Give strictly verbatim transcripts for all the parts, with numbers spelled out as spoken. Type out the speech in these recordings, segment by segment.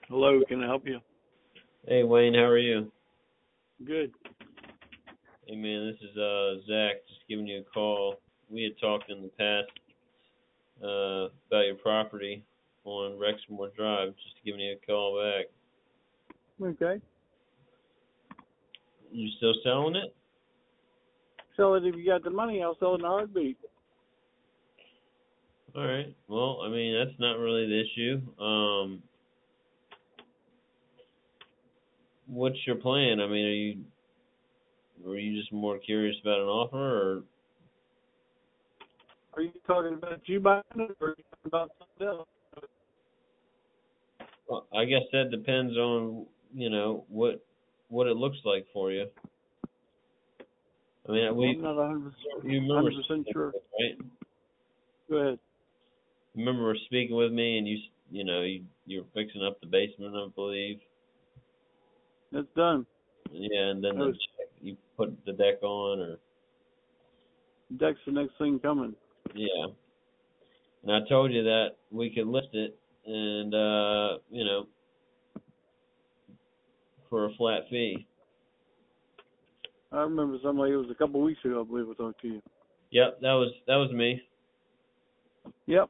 Hello, can I help you? Hey Wayne, how are you? Good. Hey man, this is uh Zach, just giving you a call. We had talked in the past uh about your property on Rexmore Drive, just giving you a call back. Okay. You still selling it? Sell it if you got the money. I'll sell it in a heartbeat. All right. Well, I mean that's not really the issue. Um, what's your plan? I mean, are you are you just more curious about an offer, or Are you talking about you buying it, or are you talking about something else? well, I guess that depends on you know what what it looks like for you. I mean, Well, we I'm not one hundred you percent, remember one hundred percent speaking sure. with us, right? Go ahead. Remember speaking with me, and you you know you you were fixing up the basement, I believe. It's done. Yeah, and then That the was check, you put the deck on, or Deck's the next thing coming. yeah. And I told you that we could list it, and uh, you know, for a flat fee. I remember somebody, it was a couple of weeks ago, I believe I talked to you. Yep, that was that was me. Yep.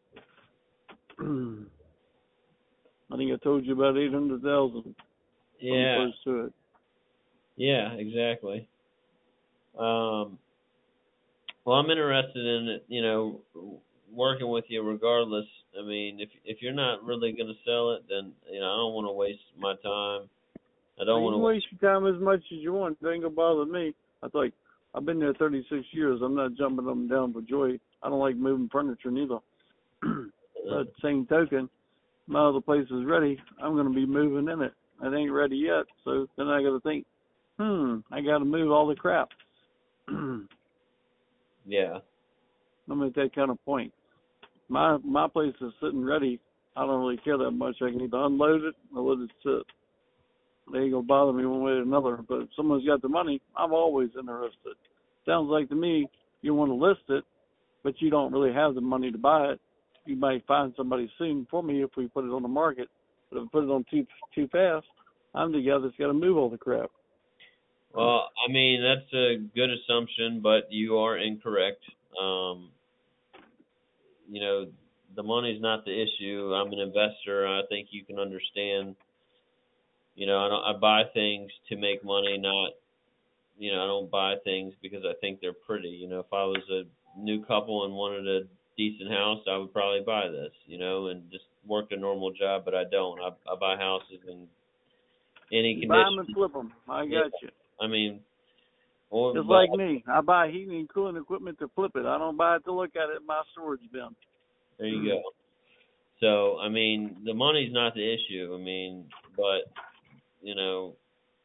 I think I told you about eight hundred thousand when Yeah, close to it. yeah, exactly. Um, well, I'm interested in it, you know, working with you regardless. I mean, if if you're not really going to sell it, then you know I don't want to waste my time. I Now, don't you want can to. waste your time as much as you want. It ain't gonna bother me. I thought I've been there thirty-six years. I'm not jumping up and down for joy. I don't like moving furniture neither. But same token, my other place is ready. I'm gonna be moving in it. It ain't ready yet, so then I got to think. Hmm, I got to move all the crap. I'm Yeah, at that kind of point. My my place is sitting ready. I don't really care that much. I can either unload it or let it sit. They ain't gonna bother me one way or another. But if someone's got the money, I'm always interested. Sounds like to me you want to list it, but you don't really have the money to buy it. You might find somebody soon for me if we put it on the market. But if we put it on too too fast, I'm the guy that's got to move all the crap. well, I mean, that's a good assumption, but you are incorrect. Um, you know, the money's not the issue. I'm an investor. I think you can understand. You know, I don't. I buy things to make money, not. You know, I don't buy things because I think they're pretty. You know, if I was a new couple and wanted a decent house, I would probably buy this. You know, and just work a normal job, but I don't. I, I buy houses in any You buy them and condition. flip them. I Yeah, got you. I mean, or Just but like me, I buy heating and cooling equipment to flip it. I don't buy it to look at it in my storage there you bin. go. So, I mean, the money's not the issue. I mean, but you know,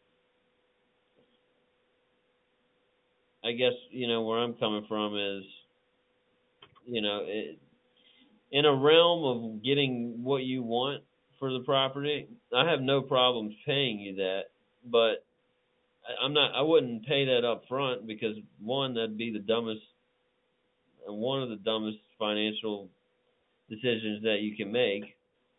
I guess you know where I'm coming from is, you know, it, in a realm of getting what you want for the property, I have no problems paying you that, but I- I'm not. I wouldn't pay that up front because one, that'd be the dumbest, one of the dumbest financial decisions that you can make.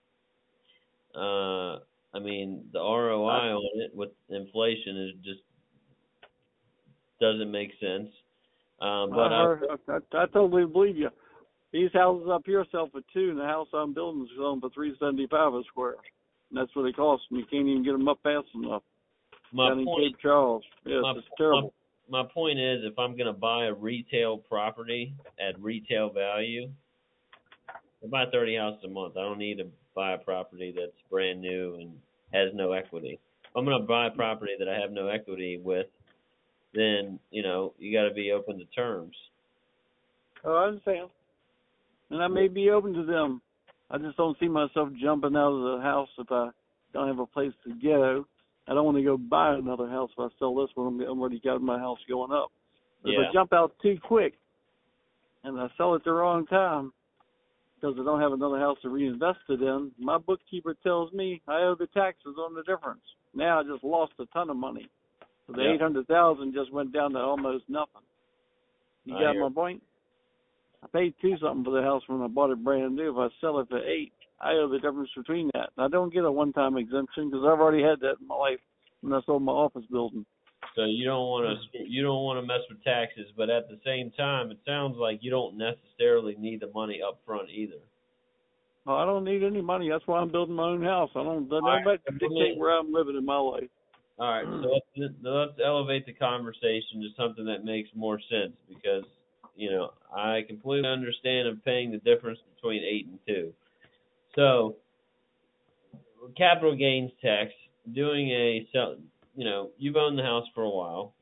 Uh, I mean, the R O I on it with inflation is just doesn't make sense. Um, but I I, heard. I, I, I totally believe you. These houses up here sell for two, and the house I'm building is selling for three seventy five a square. And that's what they cost. And you can't even get them up fast enough. my Down in point, Cape Charles, yes, my it's my terrible. my point is, if I'm going to buy a retail property at retail value, I buy thirty houses a month. I don't need to buy a property that's brand new and has no equity. If I'm going to buy a property that I have no equity with, then you know you got to be open to terms. Oh, I understand. And I may be open to them. I just don't see myself jumping out of the house if I don't have a place to go. I don't want to go buy another house if I sell this one. I'm already got my house going up. But if Yeah, I jump out too quick and I sell it the wrong time because I don't have another house to reinvest it in, my bookkeeper tells me I owe the taxes on the difference. Now I just lost a ton of money. So the yeah, eight hundred thousand just went down to almost nothing. You I got hear. my point? I paid two something for the house when I bought it brand new. If I sell it for eight, I know the difference between that. I don't get a one-time exemption because I've already had that in my life when I sold my office building. So you don't want to you don't want to mess with taxes, but at the same time, it sounds like you don't necessarily need the money up front either. Well, I don't need any money. That's why I'm building my own house. I don't let nobody right. dictate where I'm living in my life. All right, so let's let's elevate the conversation to something that makes more sense because you know I completely understand of paying the difference between eight and two. So capital gains tax, doing a sell, you know, you've owned the house for a while.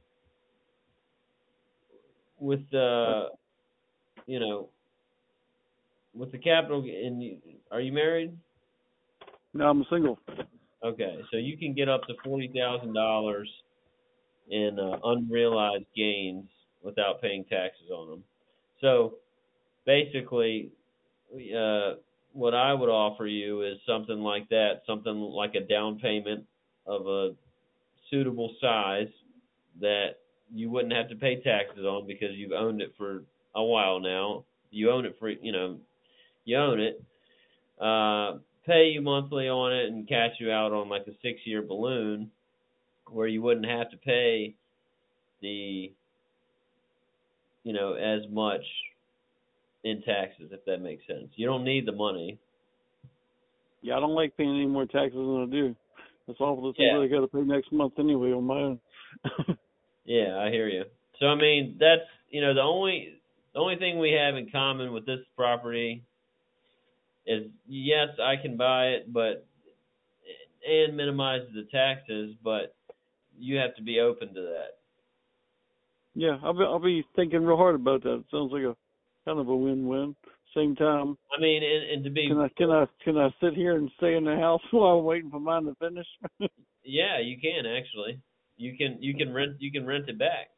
With the, you know, with the capital, and are you married? No, I'm single. Okay, so you can get up to forty thousand dollars in uh, unrealized gains without paying taxes on them. So basically, uh, what I would offer you is something like that, something like a down payment of a suitable size that you wouldn't have to pay taxes on because you've owned it for a while now. You own it for, you know, you own it. Uh, pay you monthly on it and cash you out on like a six-year balloon where you wouldn't have to pay the, you know, as much in taxes, if that makes sense. You don't need the money. Yeah, I don't like paying any more taxes than I do. That's all the things Yeah. that I got to pay next month anyway on my own. Yeah, I hear you. So I mean, that's you know the only the only thing we have in common with this property is yes, I can buy it, but and minimize the taxes, but you have to be open to that. Yeah, I'll be I'll be thinking real hard about that. It sounds like a kind of a win-win. Same time, I mean, and, and to be can I can I can I sit here and stay in the house while I'm waiting for mine to finish? yeah, you can actually. You can you can rent you can rent it back.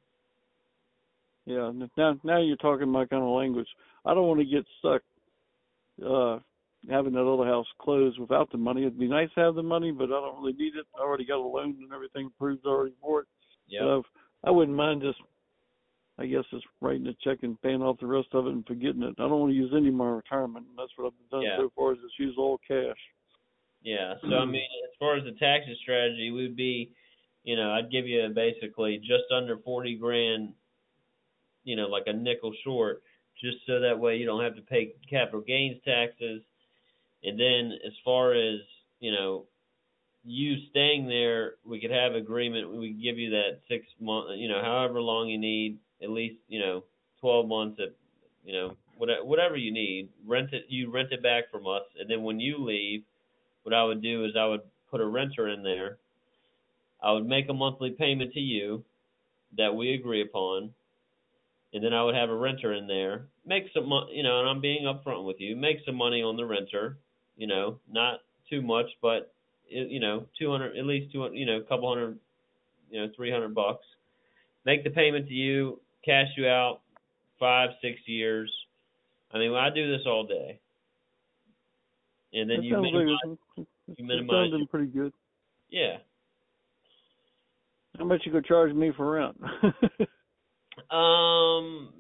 Yeah, now now you're talking my kind of language. I don't want to get stuck uh having that other house closed without the money. It'd be nice to have the money, but I don't really need it. I already got a loan and everything approved already for it. Yeah. So I wouldn't mind just, I guess, just writing a check and paying off the rest of it and forgetting it. I don't want to use any of my retirement. That's what I've done Yeah. so far is just use all cash. Yeah. So I mean, as far as the taxes strategy, would be, you know, I'd give you basically just under forty grand, you know, like a nickel short, just so that way you don't have to pay capital gains taxes. And then as far as, you know, you staying there, we could have agreement. We could give you that six month, you know, however long you need, at least, you know, twelve months at, you know, whatever, whatever you need. Rent it, you rent it back from us. And then when you leave, what I would do is I would put a renter in there. I would make a monthly payment to you that we agree upon. And then I would have a renter in there, make some money, you know, and I'm being upfront with you, make some money on the renter, you know, not too much, but, you know, two hundred, at least two hundred, you know, a couple hundred, you know, three hundred bucks. Make the payment to you, cash you out five, six years. I mean, I do this all day. And then That you sounds minimize, like it's, you it's minimize. sounding pretty good. Yeah. How much you could charge me for rent? Um,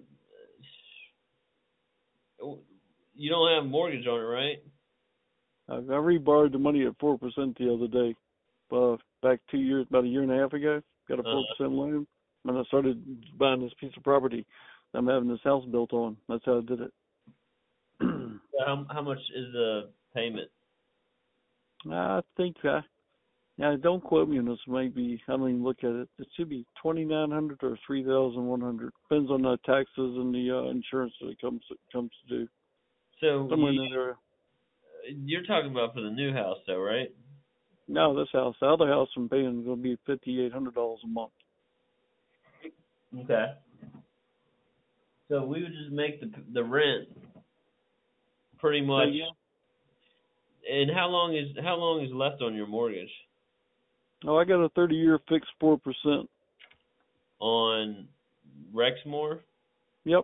you don't have a mortgage on it, right? I, I reborrowed the money at four percent the other day. Uh, back two years, about a year and a half ago, got a four percent uh-huh. loan. When I started buying this piece of property, I'm having this house built on. That's how I did it. how how much is the payment? I think I. Now, don't quote me on this. Maybe I don't even look at it. It should be twenty nine hundred or three thousand one hundred. Depends on the taxes and the uh, insurance that it comes comes to do. So somewhere you, in that area. You're talking about for the new house, though, right? No, this house. The other house I'm paying is going to be fifty eight hundred dollars a month. Okay. So we would just make the the rent pretty much. So, yeah. And how long is how long is left on your mortgage? Oh, I got a thirty year fixed four percent. On Rexmore? Yep.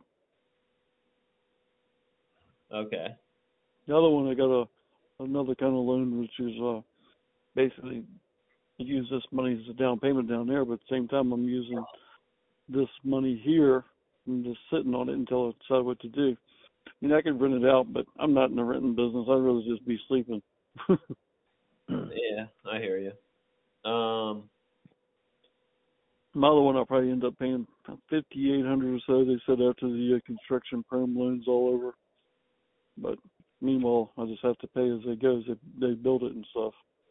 Okay. The other one I got a another kind of loan, which is uh basically I use this money as a down payment down there, but at the same time I'm using this money here and just sitting on it until I decide what to do. mean, I could rent it out, but I'm not in the renting business. I'd rather just be sleeping. Yeah, I hear you. Um, My other one, I'll probably end up paying fifty-eight hundred or so. They said after the uh, construction perm loans all over. But meanwhile, I just have to pay as they go. As they they build it and stuff.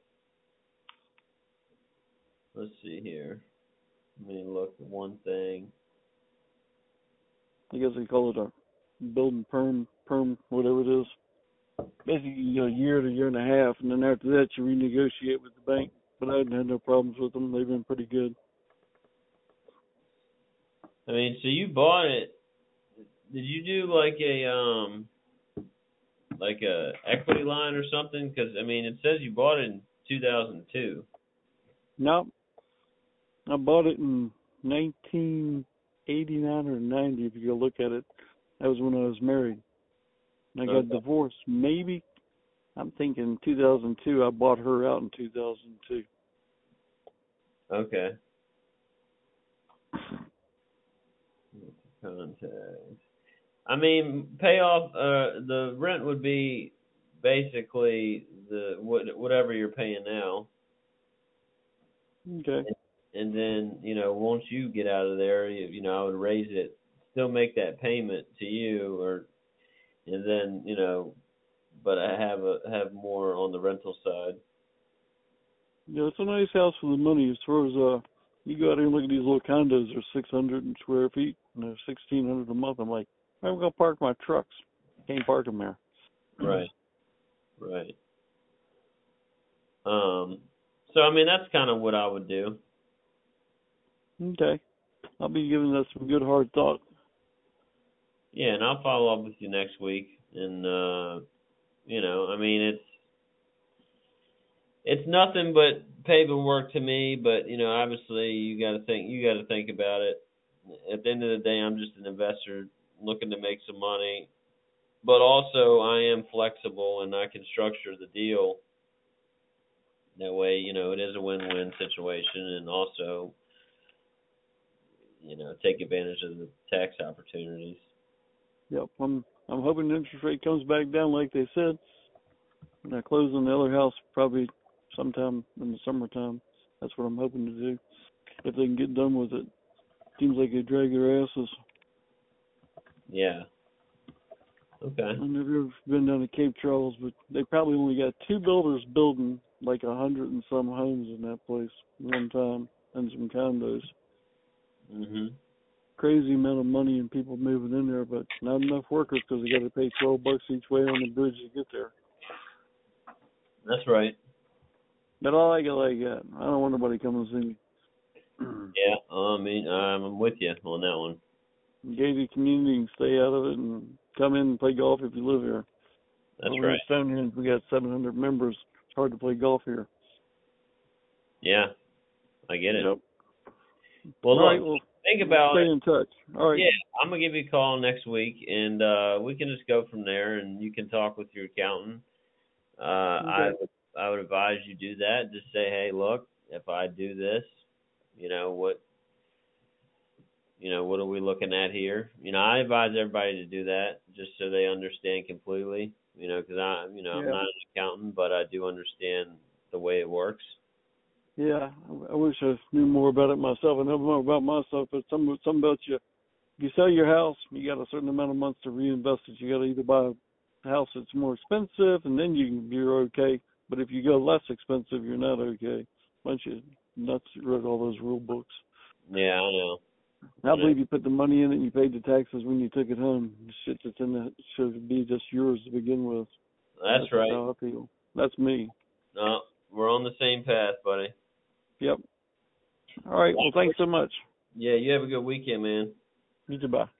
let's see here. Let me look at one thing. I guess they call it a building perm, perm, whatever it is. Basically, you know, a year to a year and a half, and then after that, you renegotiate with the bank. But I haven't had no problems with them. They've been pretty good. I mean, so you bought it. Did you do like a um, like a equity line or something? Because I mean, it says you bought it in two thousand two. No, I bought it in nineteen eighty-nine or ninety. If you go look at it, that was when I was married. And I got Okay. divorced. Maybe I'm thinking two thousand two. I bought her out in two thousand two. Okay. Contact. I mean, payoff. Uh, the rent would be basically the what whatever you're paying now, Okay. and then you know once you get out of there, you, you know I would raise it, still make that payment to you, or and then you know, but I have a have more on the rental side. Yeah, it's a nice house for the money. As far as uh, you go out here and look at these little condos. They're six hundred square feet and they're sixteen hundred a month. I'm like, I'm gonna park my trucks. Can't park them there. Right. Right. Um. So I mean, that's kind of what I would do. Okay. I'll be giving that some good hard thought. Yeah, and I'll follow up with you next week. And uh, you know, I mean, it's it's nothing but paving work to me. But you know, obviously, you got to think you got to think about it. At the end of the day, I'm just an investor looking to make some money. But also, I am flexible and I can structure the deal. That way, you know, it is a win-win situation, and also, you know, take advantage of the tax opportunities. Yep. I'm I'm hoping the interest rate comes back down like they said. And I close on the other house probably sometime in the summertime. That's what I'm hoping to do. If they can get done with it. Seems like they drag their asses. Yeah. Okay. I've never been down to Cape Charles, but they probably only got two builders building like a hundred and some homes in that place one time, and some condos. Mhm. Crazy amount of money and people moving in there, but not enough workers because they got to pay twelve bucks each way on the bridge to get there. That's right. But I like it like that. I don't want nobody coming to see me. Yeah. I mean, I'm with you on that one. Gated community and stay out of it and come in and play golf if you live here. That's Over right. in Stonehenge, we got seven hundred members. It's hard to play golf here. Yeah. I get it. Yep. Well, All look, right, well, think about stay it. in touch. All right. Yeah, I'm gonna give you a call next week, and uh, we can just go from there, and you can talk with your accountant. Uh, I Okay. would I would advise you do that. Just say, hey, look, if I do this, you know what, you know what are we looking at here? You know, I advise everybody to do that just so they understand completely. You know, because I, you know, I'm Yeah. not an accountant, but I do understand the way it works. Yeah. I, I wish I knew more about it myself. I know more about myself, but some some about you. If you sell your house, you got a certain amount of months to reinvest it. You got to either buy a house that's more expensive, and then you can, you're okay. But if you go less expensive, you're not okay. Bunch of nuts wrote all those rule books. Yeah, I know. I believe you put the money in it and you paid the taxes when you took it home. The shit that's in it should be just yours to begin with. That's, That's right. how I feel. That's me. No, we're on the same path, buddy. Yep. All right. Well, thanks so much. Yeah, you have a good weekend, man. You too. Bye.